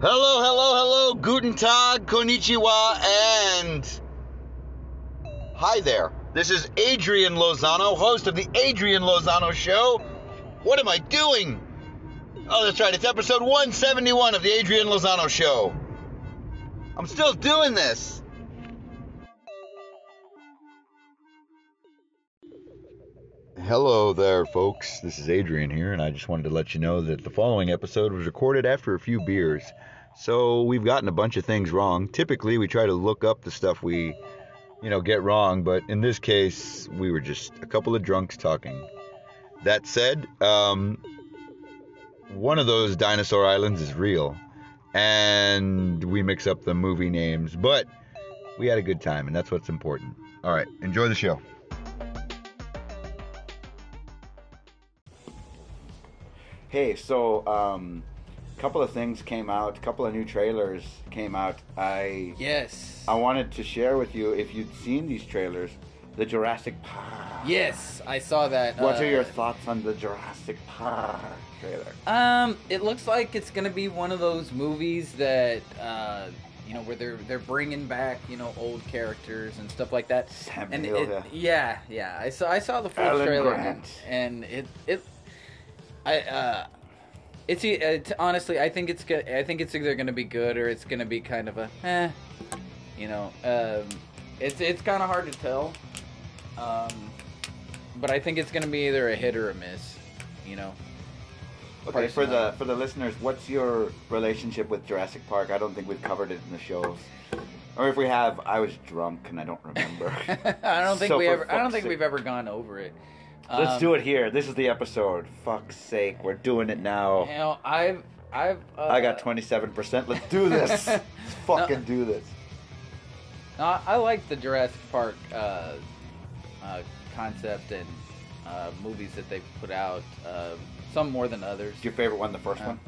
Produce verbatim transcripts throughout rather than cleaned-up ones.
Hello, hello, hello, guten tag, konnichiwa, and hi there. This is Adrian Lozano, host of the Adrian Lozano Show. What am I doing? Oh, that's right, it's episode one seventy-one of the Adrian Lozano Show. I'm still doing this. Hello there, folks. This is Adrian here, and I just wanted to let you know that the following episode was recorded after a few beers. So we've gotten a bunch of things wrong. Typically, we try to look up the stuff we, you know, get wrong, but in this case, we were just a couple of drunks talking. That said, um, one of those dinosaur islands is real, and we mix up the movie names, but we had a good time, and that's what's important. All right, enjoy the show. Hey, so um, a couple of things came out, a couple of new trailers came out. I yes. I wanted to share with you, if you'd seen these trailers, the Jurassic Park. Yes, I saw that. What uh, are your thoughts on the Jurassic Park trailer? Um, it looks like it's gonna be one of those movies that uh, you know, where they're they're bringing back, you know, old characters and stuff like that. Sam and Neill, it, yeah. yeah, yeah. I saw I saw the full Alan trailer, Grant. and it it I uh. It's it, honestly, I think it's good. I think it's either going to be good or it's going to be kind of a, eh, you know. Um, it's it's kind of hard to tell, um, but I think it's going to be either a hit or a miss, you know. Okay, for the for the listeners, what's your relationship with Jurassic Park? I don't think we've covered it in the shows, or if we have, I was drunk and I don't remember. I don't think So we for ever. I don't fuck's think sake. we've ever gone over it. Let's Um, do it here. This is the episode. Fuck's sake, we're doing it now. You know, I've I've. Uh, I got twenty-seven percent. Let's do this. Let's fucking No. do this. I, I like the Jurassic Park uh, uh, concept and uh, movies that they've put out. Uh, some more than others. Is your favorite one the first Uh, one?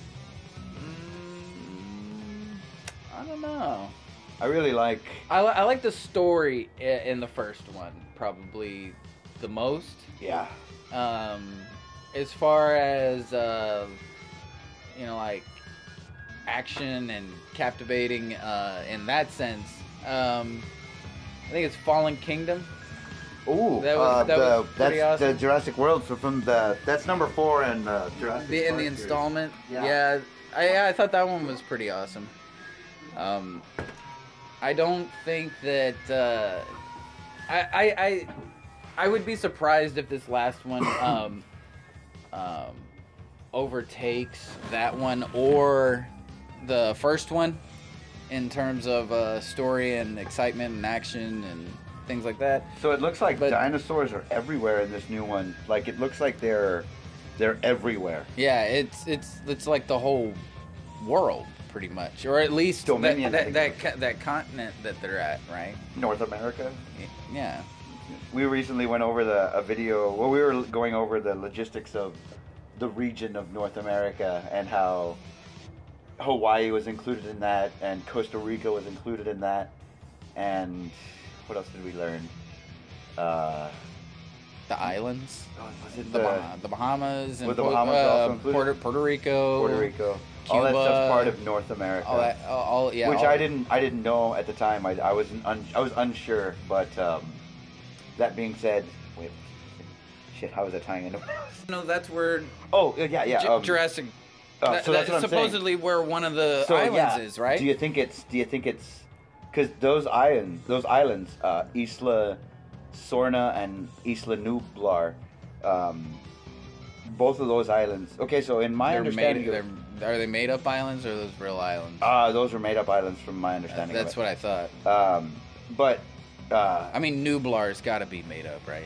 Mm, I don't know. I really like. I, li- I like the story i- in the first one probably the most. Yeah. Um, as far as uh, you know, like action and captivating uh, in that sense, um, I think it's Fallen Kingdom. Ooh, That was- uh, that the, was pretty that's awesome. the Jurassic World. So from the that's number four in uh, Jurassic. The, in Park the series. installment, Yeah. yeah, I, yeah, I thought that one was pretty awesome. Um, I don't think that uh, I, I I I would be surprised if this last one um, um, overtakes that one or the first one in terms of uh, story and excitement and action and things like that. So it looks like But- dinosaurs are everywhere in this new one. Like it looks like they're they're everywhere. Yeah, it's it's it's like the whole world, pretty much, or at least Dominion, I that think that, it that, co- that continent that they're at, right? North America. Yeah. We recently went over the a video. Well, we were going over the logistics of the region of North America and how Hawaii was included in that, and Costa Rica was included in that, and what else did we learn? Uh, The islands, was it the, the, Bah- the Bahamas, and were the Po- Bahamas uh, also included? Puerto Puerto Rico, Puerto Rico? All that Cuba, stuff's part of North America. all that, all, all yeah. Which all- I didn't, I didn't know at the time. I, I was, un, I was unsure. But um, that being said, wait, shit, how was I tying into? No, that's where Oh yeah, yeah. J- um, Jurassic. uh, that- so that's that- what I'm saying. supposedly where one of the So, islands yeah, is, right? Do you think it's? Do you think it's? Because those islands, those islands, uh, Isla Sorna and Isla Nublar, um, both of those islands. Okay, so in my they're understanding, made, of- they're, are they made up islands or are those real islands? uh, those were made up islands from my understanding. That's what I thought. what. Um, but. Uh, I mean, Nublar's got to be made up, right?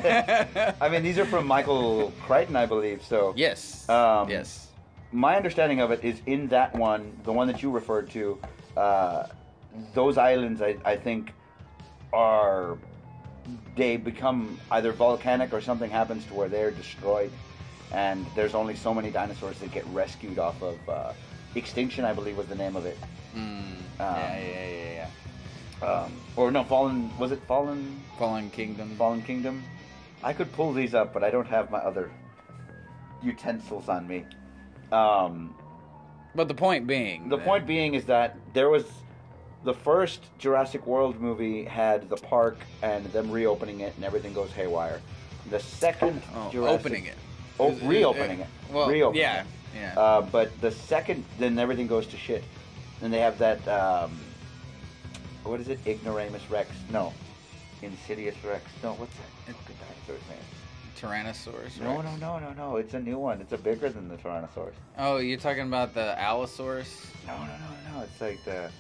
I mean, these are from Michael Crichton, I believe. So yes. Um, yes. my understanding of it is in that one, the one that you referred to, uh, those islands, I, I think, are they become either volcanic or something happens to where they're destroyed, and there's only so many dinosaurs that get rescued off of uh, extinction, I believe was the name of it. Mm, yeah, yeah, yeah, yeah. Um, or no, Fallen, was it Fallen? Fallen Kingdom. Fallen Kingdom? I could pull these up, but I don't have my other utensils on me. Um, But the point being, the that- point being is that there was the first Jurassic World movie had the park and them reopening it and everything goes haywire. The second oh, Jurassic, opening it, oh, Is- reopening uh, it, Well, reopening yeah, it. yeah. Uh, but the second, then everything goes to shit. And they have that, um, what is it? Ignoramus Rex? No. Insidious Rex? No, what's that? Fucking dinosaur's name? Tyrannosaurus. No, Rex. no, no, no, no. It's a new one. It's a bigger than the Tyrannosaurus. Oh, you're talking about the Allosaurus? No, no, no, no. It's like the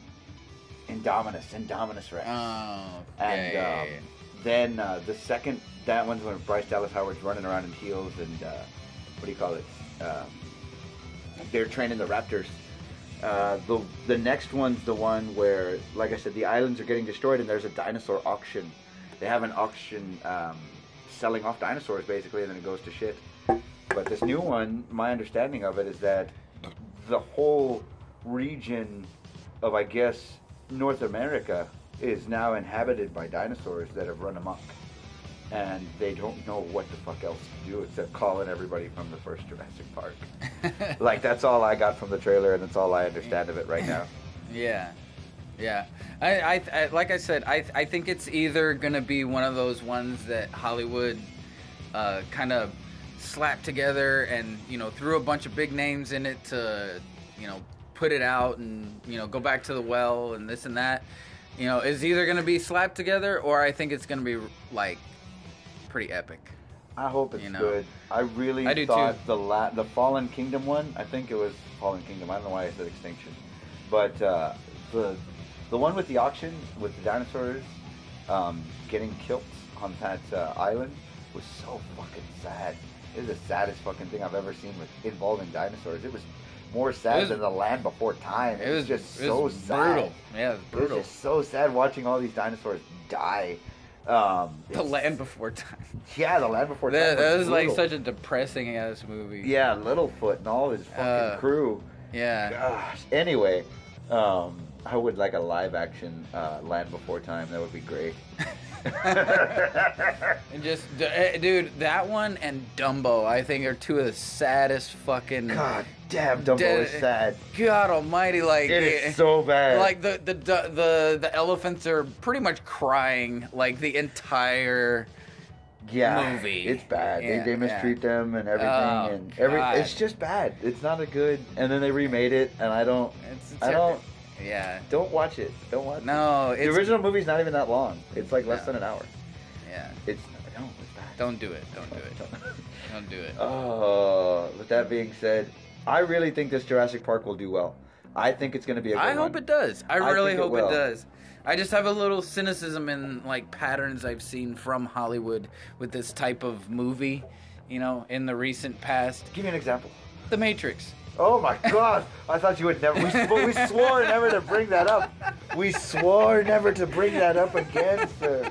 Indominus, Indominus Rex. Oh, and yeah, yeah, um, yeah. then uh, the second, that one's when Bryce Dallas Howard's running around in heels and, uh, what do you call it? Um, they're training the raptors. Uh, the the next one's the one where, like I said, the islands are getting destroyed and there's a dinosaur auction. They have an auction um, selling off dinosaurs basically, and then it goes to shit. But this new one, my understanding of it is that the whole region of, I guess, North America is now inhabited by dinosaurs that have run amok. And they don't know what the fuck else to do except calling everybody from the first Jurassic Park. Like, that's all I got from the trailer, and that's all I understand of it right now. Yeah, yeah. I, I, I like I said, I, I think it's either gonna be one of those ones that Hollywood, uh, kind of slapped together and you know threw a bunch of big names in it to, you know, put it out and you know go back to the well and this and that. You know, is either gonna be slapped together or I think it's gonna be like pretty epic. I hope it's You know. good. I really I do thought too. the la- the Fallen Kingdom one, I think it was Fallen Kingdom. I don't know why I said Extinction. But uh, the the one with the auction, with the dinosaurs um, getting killed on that uh, island was so fucking sad. It was the saddest fucking thing I've ever seen with involving dinosaurs. It was more sad was- than The Land Before Time. It, It was, was just it so was sad. brutal. Yeah, it was It brutal. was just so sad watching all these dinosaurs die. Um, The it's- Land Before Time. Yeah, The Land Before Time. That, that was like brutal. such a depressing ass movie. Yeah, Littlefoot and all his fucking Uh, crew. Yeah. Gosh. Anyway, um, I would like a live action uh, Land Before Time. That would be great. And just, d- eh, dude, that one and Dumbo, I think, are two of the saddest fucking. God damn, Dumbo Dead- is sad. God Almighty, like It eh, is so bad. like the, the the the the elephants are pretty much crying like the entire. yeah, movie. it's bad. Yeah, they, they mistreat them and everything, Oh, and every. God. It's just bad. It's not a good. And then they remade it, and I don't. It's, I don't. Yeah. Don't watch it. Don't watch it. No, The it's original movie's not even that long. It's like less No. than an hour. Yeah. It's no, it's bad. Don't do it. Don't do it. Don't do it. Oh, with that being said, I really think this Jurassic Park will do well. I think it's going to be a good I one. hope it does. I I really think it hope it, will. does. I just have a little cynicism in like patterns I've seen from Hollywood with this type of movie, you know, in the recent past. Give me an example. The Matrix. Oh my God! I thought you would never. We, sw- we swore never to bring that up. We swore never to bring that up again, sir.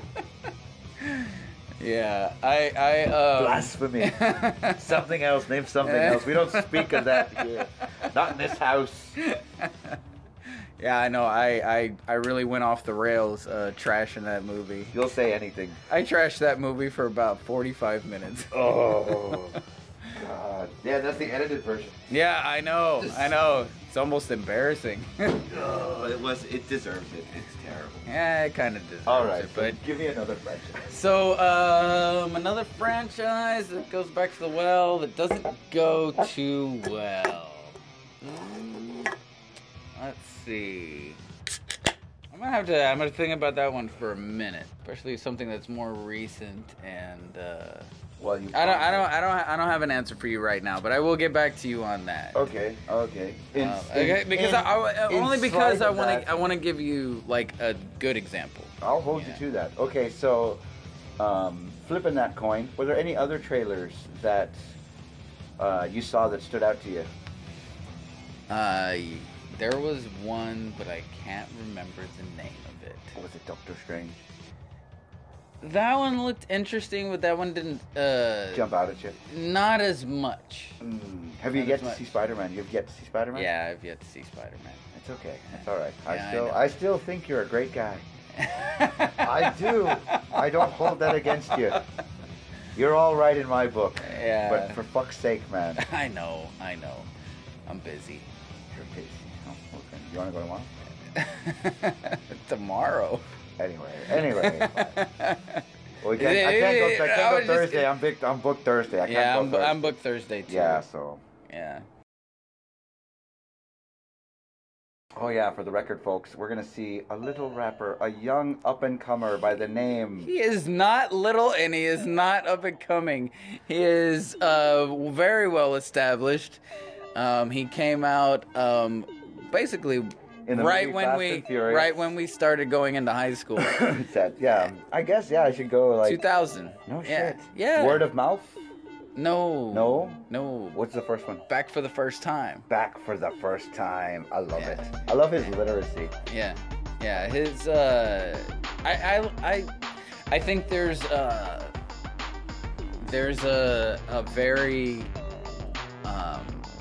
Yeah, I I um, Blasphemy. Something else. Name something else. We don't speak of that here. Not in this house. Yeah, I know. I, I, I really went off the rails uh, trashing that movie. You'll say anything. I trashed that movie for about forty-five minutes. Oh God. Yeah, that's the edited version. Yeah, I know. I know. It's almost embarrassing. Oh, it was. It deserves it. It's terrible. Yeah, it kind of deserves All right, it. so But give me another franchise. so um, another franchise that goes back to the well that doesn't go too well. Mm, let's see. I'm gonna have to. I'm gonna think about that one for a minute, especially something that's more recent and. Uh, Well, you. I don't. I don't. I don't. I don't have an answer for you right now, but I will get back to you on that. Okay. Okay. In, Uh, okay, in- because in- I, I only because inside I of want that- to. I want to give you like a good example. I'll hold Yeah. you to that. Okay, so um, flipping that coin, were there any other trailers that uh, you saw that stood out to you? Uh, there was one, but I can't remember the name of it. Or was it Doctor Strange? That one looked interesting, but that one didn't. Uh, Jump out at you. Not as much. Mm. Have you Not yet as to much. see Spider-Man? You've yet to see Spider-Man? Yeah, I've yet to see Spider-Man. It's okay. It's all right. I Yeah, I still, know. I, still think you're a great guy. I do. I don't hold that against you. You're all right in my book. Yeah. But for fuck's sake, man. I know. I know. I'm busy. your case. Oh, okay. You want to go tomorrow? Tomorrow. Anyway, anyway. Well, we can't, Yeah, I can't go, I I can't was go just- Thursday. I'm booked. I'm booked Thursday. I can't Yeah, go I'm, Thursday. I'm booked Thursday too. Yeah, so. Yeah. Oh yeah, for the record, folks, we're gonna see a little rapper, a young up and comer by the name. He is not little and he is not up and coming. He is uh, very well established. Um, he came out um, basically In the right movie when Fast we and Furious. right when we started going into high school. That, yeah, I guess yeah, I should go like. two thousand. No Yeah. shit. Yeah. Word of mouth. No. No. No. What's the first one? Back for the first time. Back for the first time. I love Yeah. it. I love his literacy. Yeah, yeah. His, uh, I, I, I, I think there's, uh, there's a, a very, um,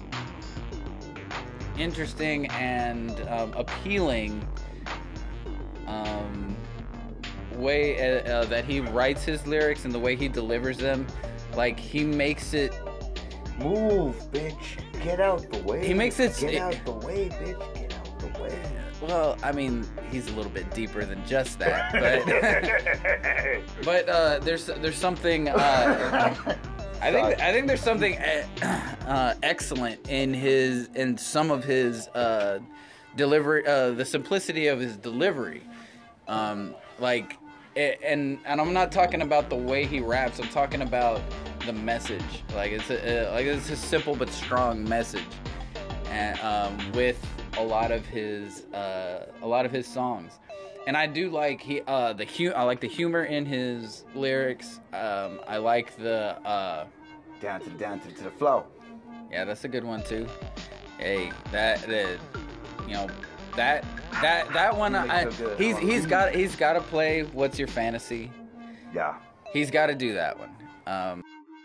interesting and um, appealing, um, way uh, uh, that he writes his lyrics and the way he delivers them. Like he makes it. Move, bitch. Get out the way. He makes it- Get out the way, bitch. Get out the way. Well, I mean, he's a little bit deeper than just that, but but uh, there's there's something. Uh, I think I think there's something uh, excellent in his in some of his uh, delivery, uh, the simplicity of his delivery, um, like. And and I'm not talking about the way he raps. I'm talking about the message. Like it's a, like it's a simple but strong message, and um, with a lot of his uh, a lot of his songs. And I do like he uh, the hu- I like the humor in his lyrics. Um, I like the uh, Down to down to, to the flow. yeah, that's a good one too. Hey, that that you know that. That that one, He makes I, so good. he's he's got he's got to play. What's your fantasy? Yeah. He's got to do that one. Um,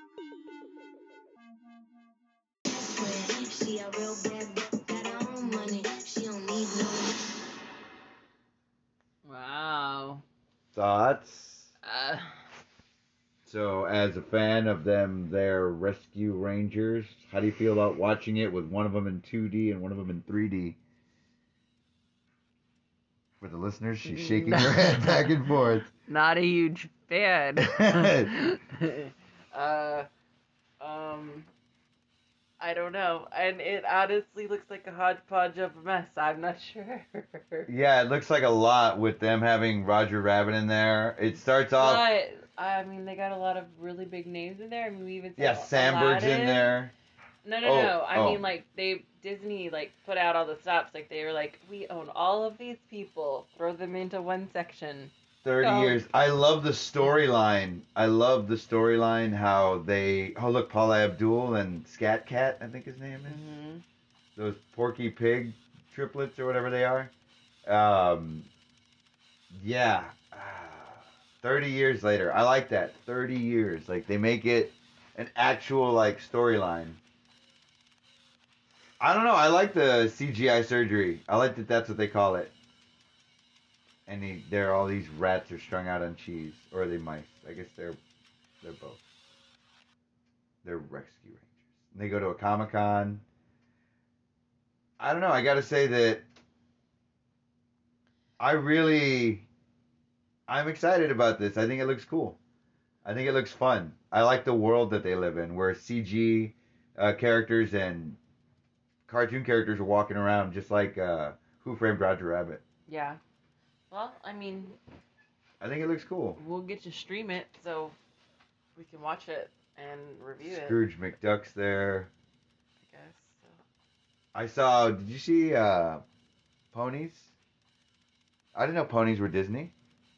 She a real bad bitch, got her own money. She don't need no. Wow. Thoughts? Uh, So, as a fan of them, they're Rescue Rangers, how do you feel about watching it with one of them in two D and one of them in three D? For the listeners, she's shaking her head back and forth. not a huge fan. uh, um, I don't know. And it honestly looks like a hodgepodge of a mess. I'm not sure. Yeah, it looks like a lot with them having Roger Rabbit in there. It starts off. But, I mean, they got a lot of really big names in there. I mean, we even saw Yeah, Sandberg's in Aladdin. there. No, no, Oh, no. I oh. mean, like, they, Disney, like, put out all the stops. Like, they were like, we own all of these people. Throw them into one section. thirty Oh. years. I love the storyline. I love the storyline how they. Oh, look, Paula Abdul and Scat Cat, I think his name is. Mm-hmm. Those Porky Pig triplets or whatever they are. Um, yeah. Ah, thirty years later. I like that. thirty years. Like, they make it an actual, like, storyline. I don't know. I like the C G I surgery. I like that that's what they call it. And he, there, all these rats are strung out on cheese, or are they mice? I guess they're they're both. They're rescue rangers. And they go to a Comic Con. I don't know. I got to say that I really, I'm excited about this. I think it looks cool. I think it looks fun. I like the world that they live in, where C G uh, characters and cartoon characters are walking around just like uh, Who Framed Roger Rabbit. Yeah. Well, I mean, I think it looks cool. we'll get to stream it so we can watch it and review it. Scrooge McDuck's there. I guess. So. I saw. Did you see uh, ponies? I didn't know ponies were Disney.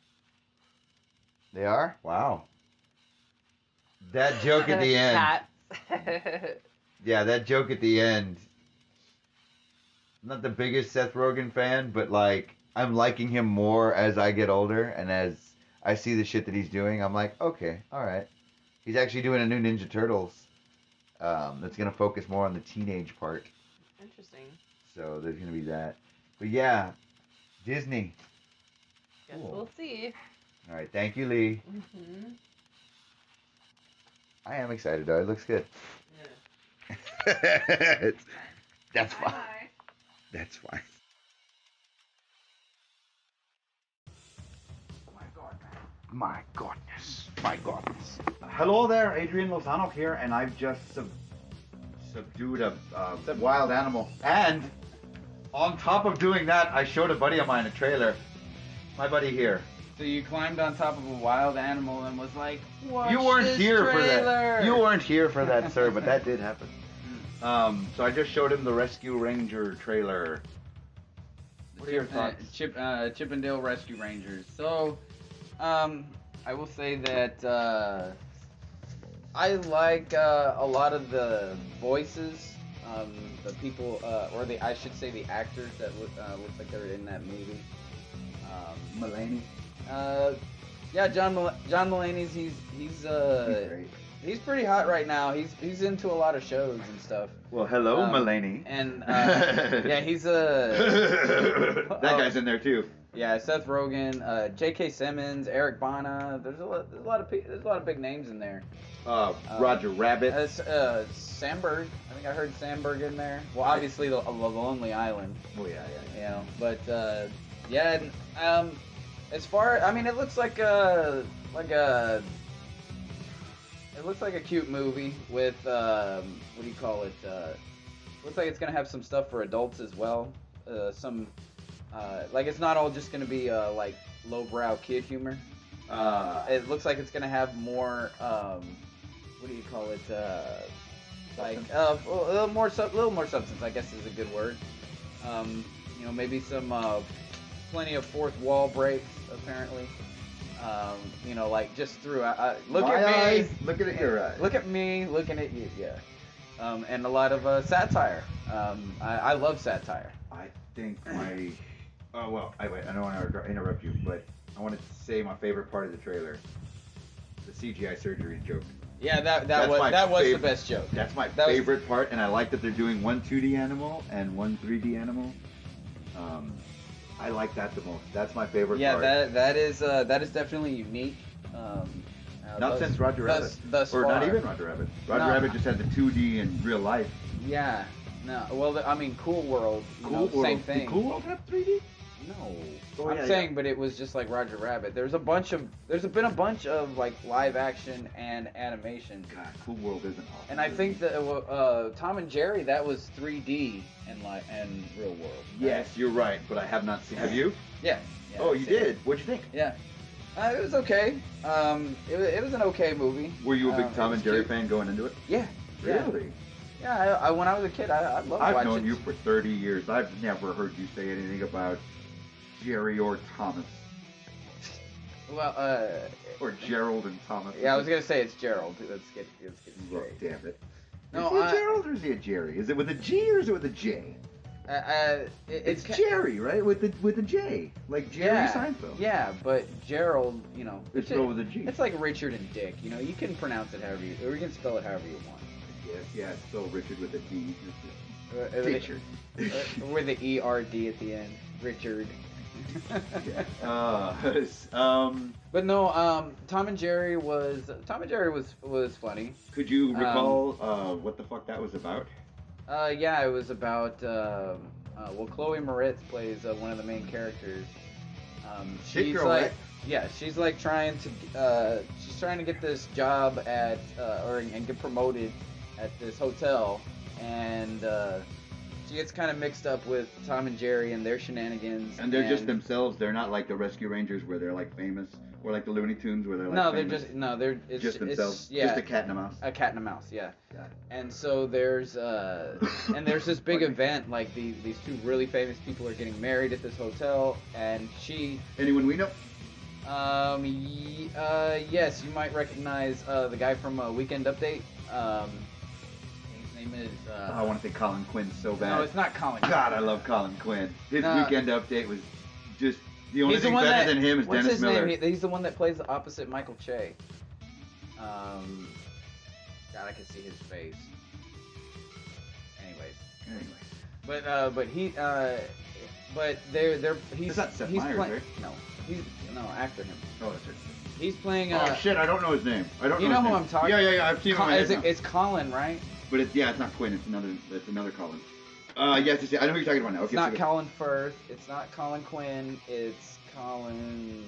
They are? Wow. That joke at the end. Cats. Yeah, that joke at the end. I'm not the biggest Seth Rogen fan, but like I'm liking him more as I get older and as I see the shit that he's doing. I'm like, okay, all right. He's actually doing a new Ninja Turtles um, that's gonna focus more on the teenage part. Interesting. So there's gonna be that. But yeah, Disney. Guess Cool. we'll see. All right, thank you, Lee. Mm-hmm. I am excited though. It looks good. Yeah. It's- that's fine. That's fine. My God. My goodness. My goodness. Hello there, Adrian Lozano here, and I've just sub- subdued a uh, wild animal. And on top of doing that, I showed a buddy of mine a trailer. My buddy here. So you climbed on top of a wild animal and was like, "Watch You weren't this here for that. trailer." You weren't here for that, sir, but that did happen. Um, so I just showed him the Rescue Ranger trailer. What are your Uh, thoughts? Chip, uh, Chippendale Rescue Rangers. So, um, I will say that uh, I like uh, a lot of the voices, um, the people, uh, or the I should say the actors that look uh, looks like they're in that movie. Um, Mulaney. uh, yeah, John Mul- John Mulaney's he's he's uh He's great. he's pretty hot right now. He's he's into a lot of shows and stuff. Well, hello, Um, Mulaney. And uh, yeah, he's a that guy's in there too. yeah, Seth Rogen, uh, J K. Simmons, Eric Bana. There's a lot, there's a lot of pe- there's a lot of big names in there. Uh, Uh, Roger Rabbit. Uh, S- uh, Sandberg. I think I heard Sandberg in there. Well, obviously the, the Lonely Island, Oh yeah, yeah. you know. But uh, yeah, and, um, as far I mean, it looks like a like a it looks like a cute movie with um, what do you call it? Uh, looks like it's gonna have some stuff for adults as well. Uh, some uh, like it's not all just gonna be uh, like lowbrow kid humor. Uh, it looks like it's gonna have more. Um, what do you call it? Uh, like uh, a little more, sub- little more substance. I guess is a good word. Um, you know, maybe some uh, plenty of fourth wall breaks. Apparently, um, you know, like just through. Uh, uh, look My at me. eyes, looking at your eyes. Look at me looking at you. Yeah. Um, and a lot of uh, satire. Um, I, I love satire. I think my. Oh well, I wait. I don't want to interrupt you, but I wanted to say my favorite part of the trailer, the C G I surgery joke. Yeah, that that That's was my that was the favorite- best joke. That's my That was- favorite part, and I like that they're doing one two D animal and one three D animal. Um, I like that the most. That's my favorite Yeah, part. that that is uh, that is definitely unique. Um, uh, Not thus- since Roger thus- Rabbit, thus or not far. even Roger Rabbit. Roger No. Rabbit just had the two D in real life. Yeah. No. Well, the, I mean, Cool World. You know, World. Same thing. Did Cool World have three D? No. Oh, I'm yeah, saying, yeah. but it was just like Roger Rabbit. There's a bunch of there's been a bunch of like live action and animation. God, Cool World isn't awesome. And I think that uh, Tom and Jerry that was three D and like and real world. right? Yes, you're right, but I have not seen. Have you? Yeah. yeah Oh, I've you seen it. did. What'd you think? Yeah. Uh, it was okay. Um, it, wa- it was an okay movie. Were you a big Um, Tom it and was Jerry cute. fan going into it? Yeah. Yeah. Really? Yeah. I, I, when I was a kid, I, I loved I've watching. known you for thirty years. I've never heard you say anything about Jerry or Thomas. Well, uh, Or Gerald and Thomas. yeah, I was gonna say it's Gerald. Let's get let's get Look, straight. damn it. No, is he a I- Gerald or is he a Jerry? Is it with a G or is it with a J? Uh, uh, it, It's, ki- Jerry, right? With the with a J, like Jerry yeah, Seinfeld. Yeah, but Gerald, you know, It's a- spelled with a G. It's like Richard and Dick. You know, you can pronounce it however you, or you can spell it however you want. Yes, yeah, it's still Richard with a D. Uh, uh, Richard. uh, with the E R D at the end, Richard. Yeah. Uh, um, But no, um, Tom and Jerry was Tom and Jerry was was funny. could you Um, recall uh, what the fuck that was about? Uh, yeah, it was about um, uh, well, Chloe Moretz plays uh, one of the main characters. Um, Shit she's girl, like, right? yeah, she's like trying to uh, she's trying to get this job at uh, or and get promoted at this hotel, and uh, she gets kind of mixed up with Tom and Jerry and their shenanigans. And they're just themselves. They're not like the Rescue Rangers where they're like famous, or like the Looney Tunes where they're like No, they're famous. just no, they're it's, just themselves. It's, yeah, Just a cat and a mouse. a cat and a mouse, yeah. Got it. And so there's uh, and there's this big event like these these two really famous people are getting married at this hotel, and she, Anyone we know? um, y- uh, yes, you might recognize uh, the guy from uh, Weekend Update. Um, his name is. Uh, Oh, I want to say Colin Quinn so bad. no, it's not Colin. God, I love Colin Quinn. His No. Weekend Update was just the only He's the thing one better that, than him is what's Dennis his Miller. name? He, he's the one that plays the opposite Michael Che. Um, God, I can see his face. Anyways. Anyways. But uh, but he uh, but they're they're he's It's not Seth he's Meyers, play- right? No, he's no after him. Oh, that's it. He's playing. Uh, oh shit, I don't know his name. I don't you know. know his who name. I'm talking- Yeah, yeah, yeah. I've seen him. Col- in my is head it, now. it's Colin, right? But it's yeah, it's not Quinn. It's another. It's another Colin. Uh, yes, yes, yes, I know who you're talking about now. It's Okay, not so- Colin Firth. It's not Colin Quinn. It's Colin.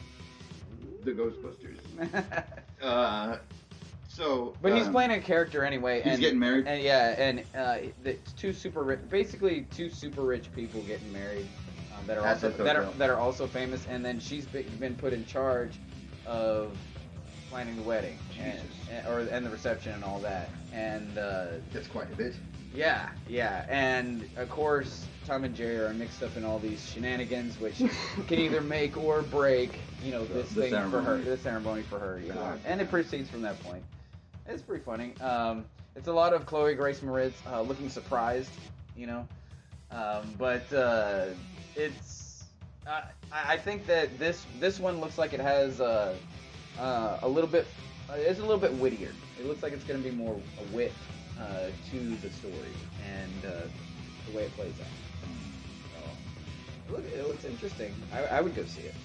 the Ghostbusters. Uh, so. But he's um, playing a character anyway. he's and, getting married? And yeah, and uh, the two super rich, basically two super rich people getting married um, that are That's also so that are dope. that are also famous. And then she's be- been put in charge of planning the wedding and, Jesus. and or and the reception and all that. And uh, That's quite a bit. yeah, yeah, and of course Tom and Jerry are mixed up in all these shenanigans, which can either make or break, you know, this The thing for her, ceremony. the ceremony for her, you know, God. and it proceeds from that point. It's pretty funny. Um, it's a lot of Chloe Grace Moretz uh, looking surprised, you know, um, but uh, it's. I I think that this this one looks like it has uh, uh, a little bit. Uh, it's a little bit wittier. It looks like it's going to be more a wit uh, to the story and uh, the way it plays out. So, it, look, it looks interesting. I, I would go see it.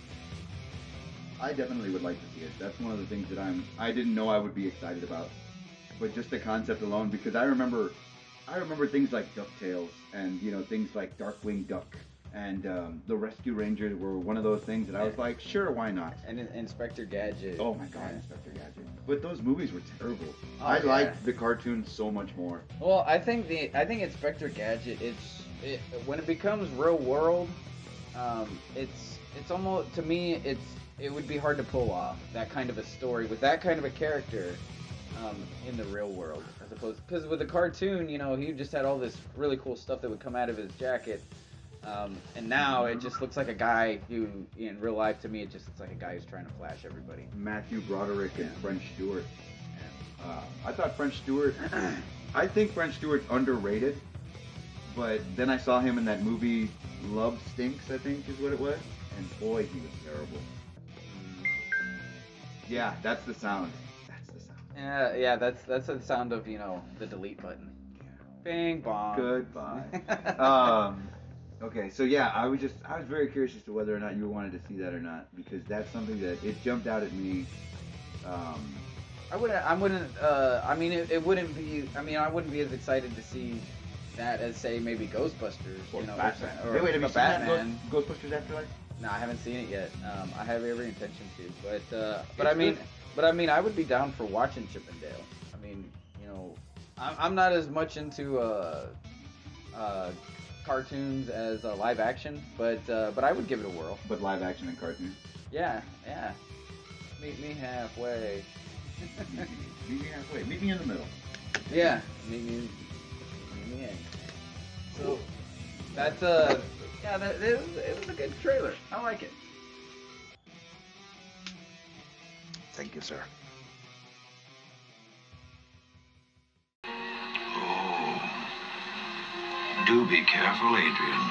I definitely would like to see it. That's one of the things that I'm. I didn't know I would be excited about, but just the concept alone, because I remember, I remember things like DuckTales and you know things like Darkwing Duck and um, the Rescue Rangers were one of those things that I was like, sure, why not? And In- Inspector Gadget. Oh my God, Inspector Gadget. But those movies were terrible. Oh, I yeah. liked the cartoons so much more. Well, I think the I think Inspector Gadget. It's it, when it becomes real world. Um, it's it's almost to me it's it would be hard to pull off that kind of a story with that kind of a character um, in the real world as opposed because with the cartoon, you know, he just had all this really cool stuff that would come out of his jacket. Um, and now it just looks like a guy who, in real life, to me, it just looks like a guy who's trying to flash everybody. Matthew Broderick and French Stewart. Uh, I thought French Stewart. I think French Stewart's underrated, but then I saw him in that movie Love Stinks, I think is what it was, and boy, he was terrible. Yeah, that's the sound. That's the sound. Yeah, yeah, that's that's the sound of, you know, the delete button. Bing bong. Goodbye. um, okay, so yeah, I was just I was very curious as to whether or not you wanted to see that or not because that's something that it jumped out at me. Um, I wouldn't. I wouldn't. Uh, I mean, it, it wouldn't be. I mean, I wouldn't be as excited to see that as say maybe Ghostbusters. or you know, Batman. or, Hey, wait, have you or seen that Batman. Ghost- Ghostbusters Afterlife? No, I haven't seen it yet. Um, I have every intention to, but uh, but It's I mean, good. but I mean, I would be down for watching Chip and Dale. I mean, you know, I'm, I'm not as much into uh, uh, cartoons as uh, live action, but uh, but I would give it a whirl. But live action and cartoon. Yeah, yeah. Meet me halfway. Meet me halfway. Meet me in the middle. Yeah, meet me, meet me in. So that's uh, yeah, that, it, was, it was a good trailer. I like it. Thank you, sir. Do be careful, Adrian.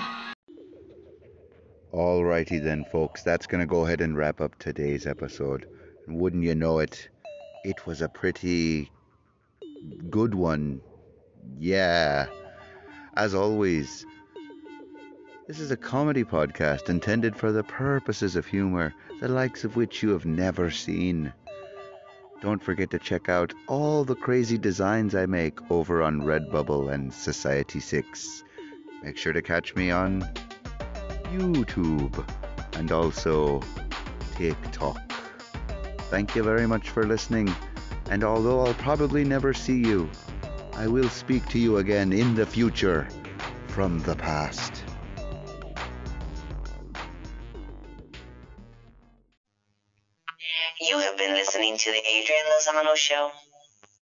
Alrighty then, folks, that's going to go ahead and wrap up today's episode. And wouldn't you know it, it was a pretty good one. Yeah. As always, this is a comedy podcast intended for the purposes of humor, the likes of which you have never seen. Don't forget to check out all the crazy designs I make over on Redbubble and Society six. Make sure to catch me on YouTube and also TikTok. Thank you very much for listening, and although I'll probably never see you, I will speak to you again in the future from the past. You have been listening to the Adrian Lozano Show.